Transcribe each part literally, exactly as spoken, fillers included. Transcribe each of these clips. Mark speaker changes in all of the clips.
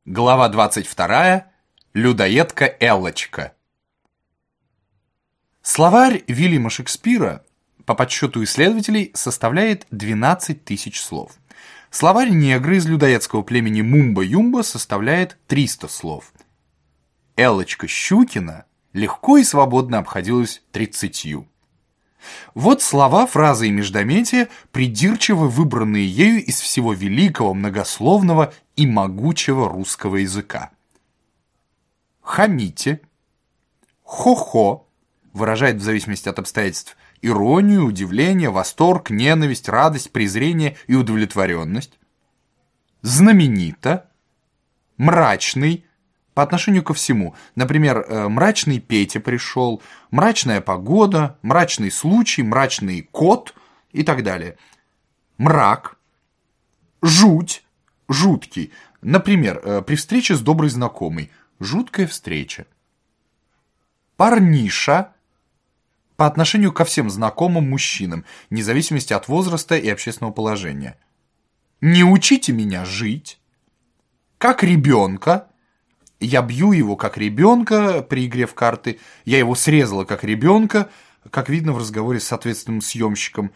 Speaker 1: Глава двадцать вторая. Людоедка Эллочка. Словарь Вильяма Шекспира, по подсчету исследователей, составляет двенадцать тысяч слов. Словарь негра из людоедского племени Мумба-Юмба составляет триста слов. Эллочка Щукина легко и свободно обходилась тридцатью. Вот слова, фразы и междометия, придирчиво выбранные ею из всего великого, многословного и могучего русского языка. Хамите, хо-хо выражает в зависимости от обстоятельств иронию, удивление, восторг, ненависть, радость, презрение и удовлетворенность. Знаменито, мрачный, по отношению ко всему. Например, мрачный Петя пришел, мрачная погода, мрачный случай, мрачный кот и так далее. Мрак, жуть, жуткий. Например, при встрече с доброй знакомой. Жуткая встреча. Парниша, по отношению ко всем знакомым мужчинам, вне зависимости от возраста и общественного положения. Не учите меня жить. Как ребенка. Я бью его как ребенка при игре в карты. Я его срезала как ребенка, как видно в разговоре с соответственным съемщиком.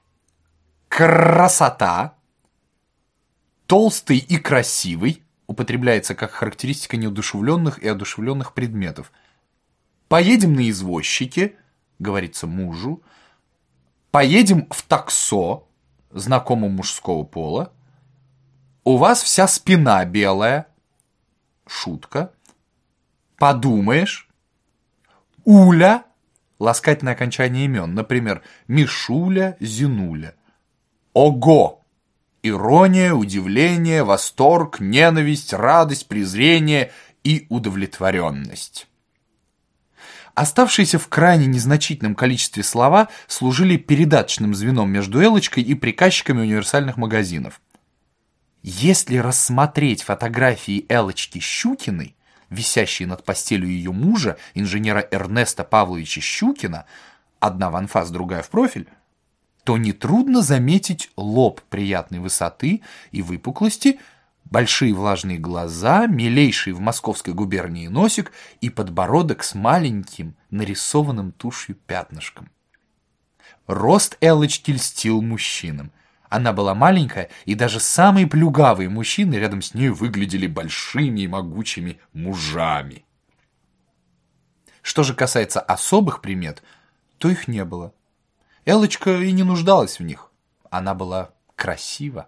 Speaker 1: Красота. Толстый и красивый. Употребляется как характеристика неодушевленных и одушевленных предметов. Поедем на извозчике, говорится мужу. Поедем в таксо, знакомому мужского пола. У вас вся спина белая. Шутка. Подумаешь. Уля. Ласкательное окончание имен. Например, Мишуля, Зинуля. Ого. Ирония, удивление, восторг, ненависть, радость, презрение и удовлетворенность. Оставшиеся в крайне незначительном количестве слова служили передаточным звеном между Эллочкой и приказчиками универсальных магазинов. Если рассмотреть фотографии Эллочки Щукиной, висящие над постелью ее мужа, инженера Эрнеста Павловича Щукина, одна в анфас, другая в профиль, то нетрудно заметить лоб приятной высоты и выпуклости, большие влажные глаза, милейший в Московской губернии носик и подбородок с маленьким, нарисованным тушью пятнышком. Рост Эллочки льстил мужчинам. Она была маленькая, и даже самые плюгавые мужчины рядом с ней выглядели большими и могучими мужами. Что же касается особых примет, то их не было. Эллочка и не нуждалась в них. Она была красива.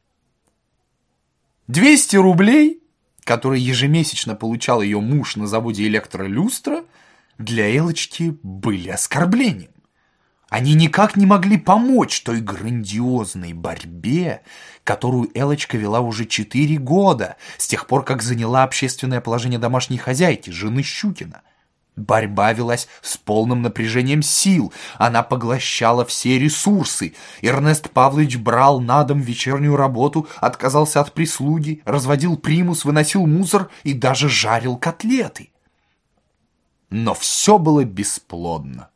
Speaker 1: двести рублей, которые ежемесячно получал ее муж на заводе «Электролюстра», для Эллочки были оскорблением. Они никак не могли помочь той грандиозной борьбе, которую Эллочка вела уже четыре года, с тех пор, как заняла общественное положение домашней хозяйки, жены Щукина. Борьба велась с полным напряжением сил, она поглощала все ресурсы. Эрнест Павлович брал на дом вечернюю работу, отказался от прислуги, разводил примус, выносил мусор и даже жарил котлеты. Но все было бесплодно.